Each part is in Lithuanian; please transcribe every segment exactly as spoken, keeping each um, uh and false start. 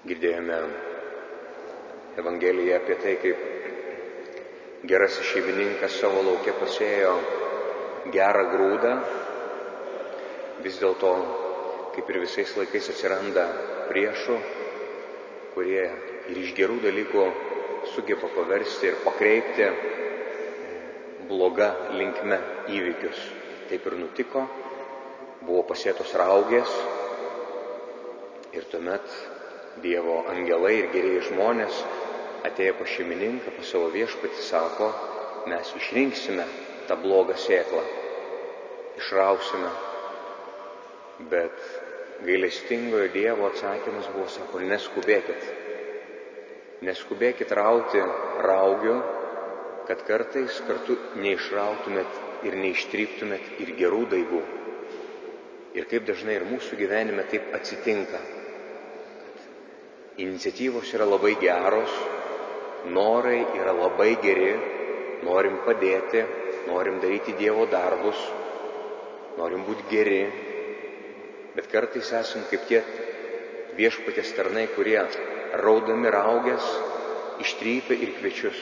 Girdėjome Evangeliją apie tai, kaip gerasis šeimininkas savo lauke pasėjo gerą grūdą. Vis dėlto, kaip ir visais laikais, atsiranda priešų, kurie ir iš gerų dalykų sugeba paversti ir pakreipti bloga linkme įvykius. Taip ir nutiko, buvo pasėtos raugės ir tuomet Dievo angelai ir gerieji žmonės atėję pas šeimininką, pas savo viešpatį, sako, mes išrinksime tą blogą sėklą, išrausime. Bet gailestingojo Dievo atsakymas buvo, sako, neskubėkit. Neskubėkit rauti raugių, kad kartais kartu neišrautumėt ir neištryptumėt ir gerų daigų. Ir kaip dažnai ir mūsų gyvenime taip atsitinka. Iniciatyvos yra labai geros, norai yra labai geri, norim padėti, norim daryti Dievo darbus, norim būti geri, bet kartais esam kaip tie viešpaties tarnai, kurie raudami raugės ištrypia ir kviečius.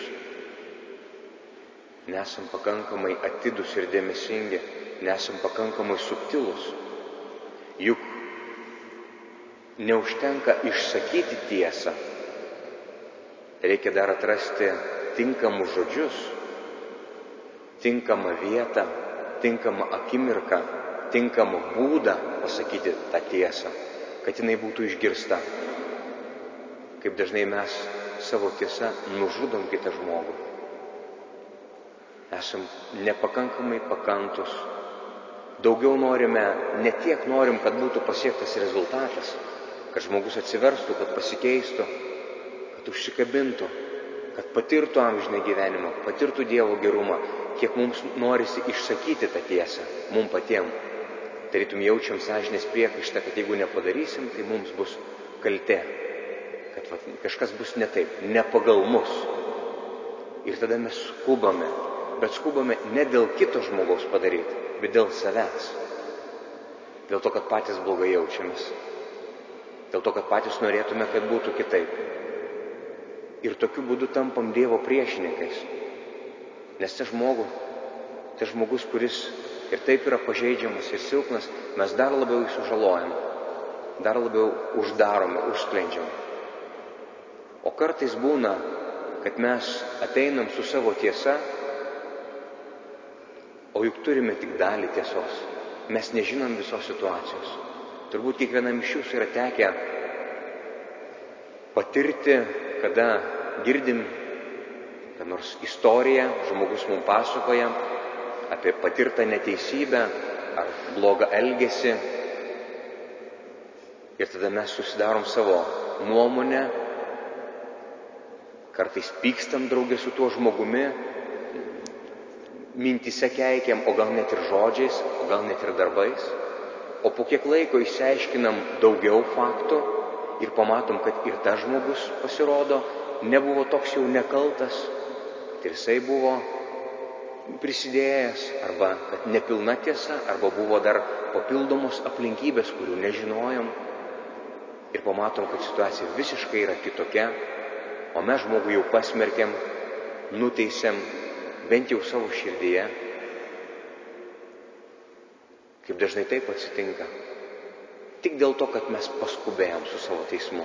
Nesam pakankamai atidus ir dėmesingi, nesam pakankamai subtilus. Juk neužtenka išsakyti tiesą, reikia dar atrasti tinkamus žodžius, tinkamą vietą, tinkamą akimirką, tinkamą būdą pasakyti tą tiesą, kad jinai būtų išgirsta. Kaip dažnai mes savo tiesą nužudom kitą žmogų. Esam nepakankamai pakantus. Daugiau norime, ne tiek norim, kad būtų pasiektas rezultatas, kad žmogus atsiverstų, kad pasikeistų, kad užsikabintų, kad patirtų amžiną gyvenimą, patirtų Dievo gerumą, kiek mums norisi išsakyti tą tiesą, mum patiem. Tarytum jaučiam sąžinės priekaištą, kad jeigu nepadarysim, tai mums bus kaltė, kad va, kažkas bus ne taip, ne pagal mus. Ir tada mes skubame, bet skubame ne dėl kito žmogaus padaryti, bet dėl savęs. Dėl to, kad patys blogai jaučiamės. Dėl to, kad patys norėtume, kad būtų kitaip. Ir tokiu būdu tampam Dievo priešininkais. Nes tai žmogus, tai žmogus, kuris ir taip yra pažeidžiamas ir silpnas, mes dar labiau jį sužalojam, dar labiau uždarome, užsklendžiam. O kartais būna, kad mes ateinam su savo tiesa, o juk turime tik dalį tiesos. Mes nežinom visos situacijos. Turbūt kiekvienam iš jūsų yra tekę patirti, kada girdim, kad nors istoriją, žmogus mums pasakoja apie patirtą neteisybę ar blogą elgesį. Ir tada mes susidarom savo nuomonę, kartais pykstam draugė su tuo žmogumi, mintise keikiam, o gal net ir žodžiais, o gal net ir darbais. O po kiek laiko išsiaiškinam daugiau faktų ir pamatom, kad ir tas žmogus pasirodo nebuvo toks jau nekaltas, kad ir jisai buvo prisidėjęs, arba kad nepilna tiesa, arba buvo dar papildomos aplinkybės, kurių nežinojom. Ir pamatom, kad situacija visiškai yra kitokia, o mes žmogų jau pasmerkiam, nuteisėm, bent jau savo širdyje. Kaip dažnai taip atsitinka. Tik dėl to, kad mes paskubėjom su savo teismu.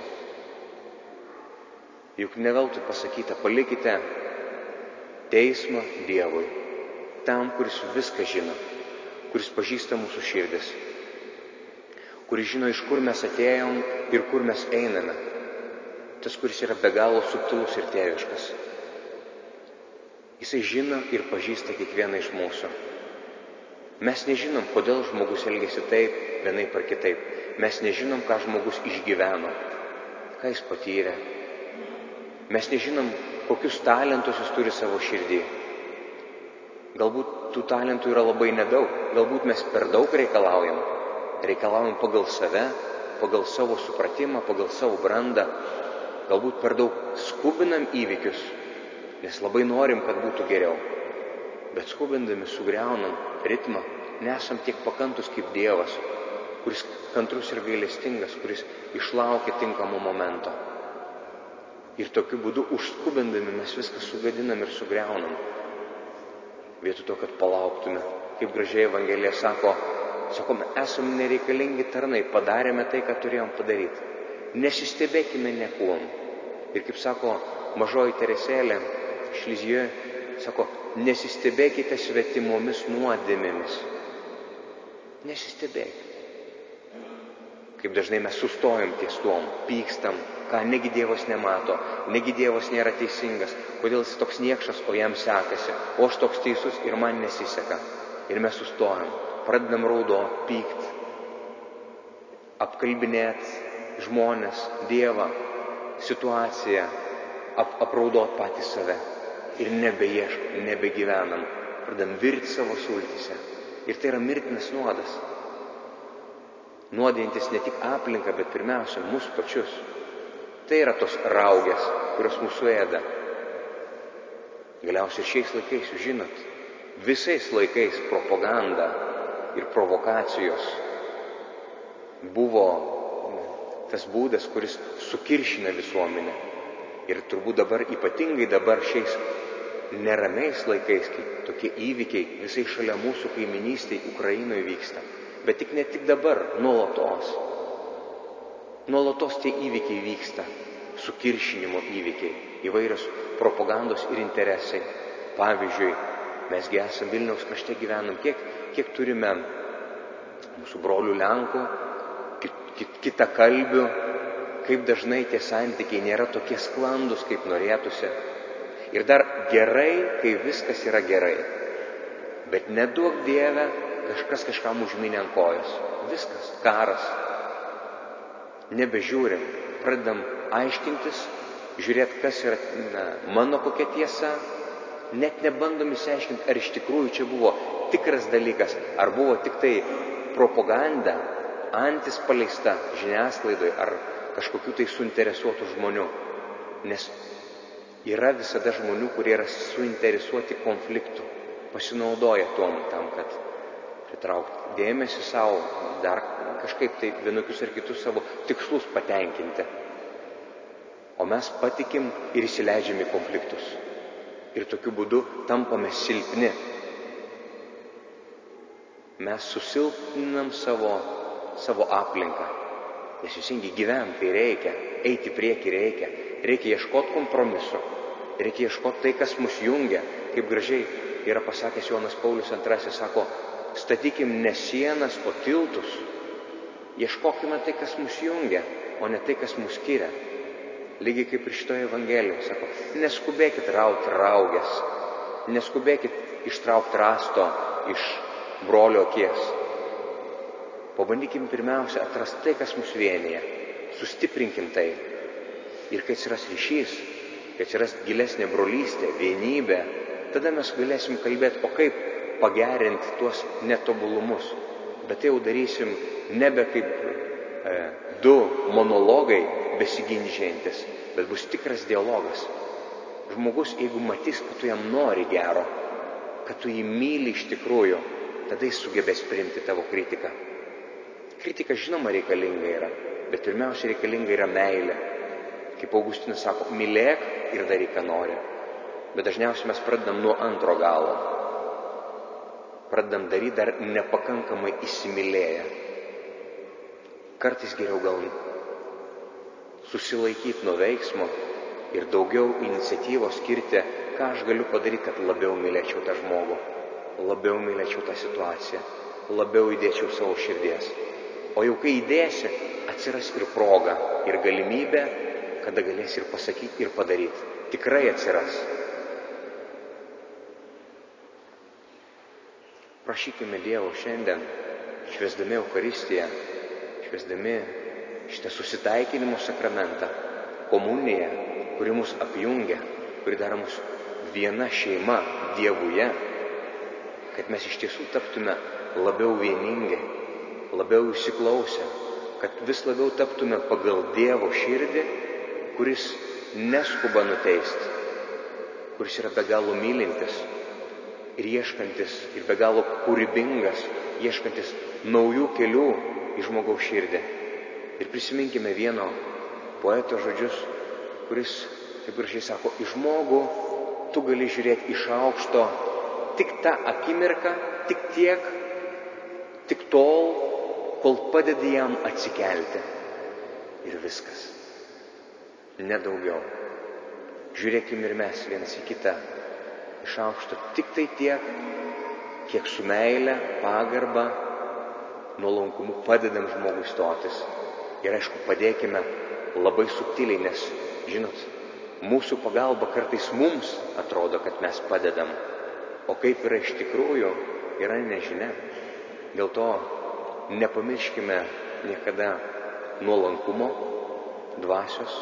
Juk ne veltui pasakyta, palikite teismą Dievui, tam, kuris viską žino, kuris pažįsta mūsų širdis, kuris žino, iš kur mes atėjom ir kur mes einame. Tas, kuris yra be galo subtilus ir tėviškas. Jisai žino ir pažįsta kiekvieną iš mūsų. Mes nežinom, kodėl žmogus elgėsi taip, vienaip ar kitaip. Mes nežinom, ką žmogus išgyveno, ką jis patyrė. Mes nežinom, kokius talentus jis turi savo širdį. Galbūt tų talentų yra labai nedaug, galbūt mes per daug reikalaujam. Reikalaujam pagal save, pagal savo supratimą, pagal savo brandą. Galbūt per daug skubinam įvykius, nes labai norim, kad būtų geriau. Bet skubindami sugriaunam ritmą, nesam tiek pakantus kaip Dievas, kuris kantrus ir gailestingas, kuris išlaukia tinkamo momento. Ir tokiu būdu užskubindami mes viską sugadinam ir sugriaunam. Vietoj to, kad palauktume, kaip gražiai Evangelija sako, sakome, esame nereikalingi tarnai, padarėme tai, ką turėjom padaryti. Nesistebėkime niekuom. Ir kaip sako mažoji Teresėlė iš Lizijoje, sako, nesistebėkite svetimomis nuodėmėmis. Nesistebėkite. Kaip dažnai mes sustojam ties tuom, pykstam, ką negi Dievas nemato, negi Dievas nėra teisingas, kodėl jis toks niekšas, o jam sekasi, o aš toks teisus ir man nesiseka. Ir mes sustojam, pradedam raudot, pykt, apkalbinėt žmonės, Dievą, situaciją, ap, apraudot patys save. Ir nebeieškom, nebegyvenam, pradedam virti savo sultyse. Ir tai yra mirtinas nuodas. Nuodėjantis ne tik aplinką, bet pirmiausia mūsų pačius. Tai yra tos raugės, kurios mūsų ėda. Galiausiai šiais laikais, jūs žinot, visais laikais propaganda ir provokacijos buvo tas būdas, kuris sukiršina visuomenę. Ir turbūt dabar, ypatingai dabar šiais neramiais laikais, kai tokie įvykiai visai šalia mūsų kaiminystėje Ukrainoje vyksta. Bet tik ne tik dabar, nuolatos. Nuolatos tie įvykiai vyksta, sukiršinimo įvykiai, įvairios propagandos ir interesai. Pavyzdžiui, mesgi esame Vilniaus krašte gyvenam, kiek, kiek turime mūsų brolių Lenkų, kit, kit, kitakalbių, kaip dažnai tie santykiai nėra tokie sklandus, kaip norėtųsi. Ir dar gerai, kai viskas yra gerai. Bet neduok Dieve, kažkas kažkam užminė ant kojos. Viskas, karas. Nebežiūrim, pradedam aiškintis, žiūrėti, kas yra na, mano kokia tiesa. Net nebandom įsiaiškinti, ar iš tikrųjų čia buvo tikras dalykas, ar buvo tik tai propaganda, antis paleista žiniasklaidoje, ar kažkokių tai suinteresuotų žmonių. Nes yra visada žmonių, kurie yra suinteresuoti konfliktų, pasinaudoja tom tam, kad pritraukti dėmesį savo, dar kažkaip tai vienokius ar kitus savo tikslus patenkinti. O mes patikim ir įsileidžiam į konfliktus. Ir tokiu būdu tampame silpni. Mes susilpninam savo, savo aplinką. Nes visingi gyventi reikia, eiti prieki reikia. Reikia ieškoti kompromiso, reikia ieškoti tai, kas mus jungia. Kaip gražiai yra pasakęs Jonas Paulius antrasis, sako, statykim ne sienas, o tiltus. Ieškokime tai, kas mus jungia, o ne tai, kas mus skiria. Lygiai kaip ir šitoje Evangelijoje, sako, neskubėkit rauti raugės, neskubėkit ištraukti rasto iš brolio akies. Pabandykim pirmiausia atrasti tai, kas mus vienyje, sustiprinkim tai. Ir kai atsiras ryšys, kai atsiras gilesnė brolystė, vienybė, tada mes galėsim kalbėti, o kaip pagerinti tuos netobulumus. Bet tai jau darysim nebe kaip e, du monologai besiginčiantis, bet bus tikras dialogas. Žmogus, jeigu matys, kad tu jam nori gero, kad tu jį myli iš tikrųjų, tada jis sugebės priimti tavo kritiką. Kritika žinoma reikalinga yra, bet pirmiausia reikalinga yra meilė. Kaip Augustinas sako, mylėk ir daryk, ką nori. Bet dažniausiai mes pradedam nuo antro galo. Pradedam daryti dar nepakankamai įsimylėję. Kartais geriau gal susilaikyti nuo veiksmo ir daugiau iniciatyvos skirti, ką aš galiu padaryti, kad labiau mylėčiau tą žmogų, labiau mylėčiau tą situaciją, labiau įdėčiau savo širdies. O jau kai įdėsi, atsiras ir proga, ir galimybė, kada galėsi ir pasakyti, ir padaryti. Tikrai atsiras. Prašykime Dievo šiandien, švęsdami Eucharistiją, švęsdami šitą susitaikinimo sakramentą, komuniją, kuri mus apjungia, kuri daro mus viena šeima Dievuje, kad mes iš tiesų taptume labiau vieningi, labiau įsiklausę, kad vis labiau taptume pagal Dievo širdį, kuris neskuba nuteisti, kuris yra be galo mylintis ir ieškantis, ir be galo kūrybingas, ieškantis naujų kelių į žmogaus širdį. Ir prisiminkime vieno poeto žodžius, kuris taip gražiai sako, į žmogų tu gali žiūrėti iš aukšto tik tą akimirką, tik tiek, tik tol, kol padedi jam atsikelti. Ir viskas. Nedaugiau. Žiūrėkime ir mes vienas į kitą iš aukšto tik tai tiek, kiek su meile, pagarba, nuolankumu padedam žmogui stotis. Ir aišku, padėkime labai subtiliai, nes, žinot, mūsų pagalba kartais mums atrodo, kad mes padedam, o kaip yra iš tikrųjų, yra nežinia. Dėl to nepamirškime niekada nuolankumo, dvasios,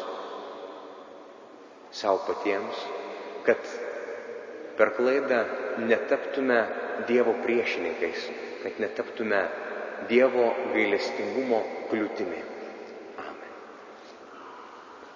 savo patiems, kad per klaidą netaptume Dievo priešininkais, kad netaptume Dievo gailestingumo kliūtimi.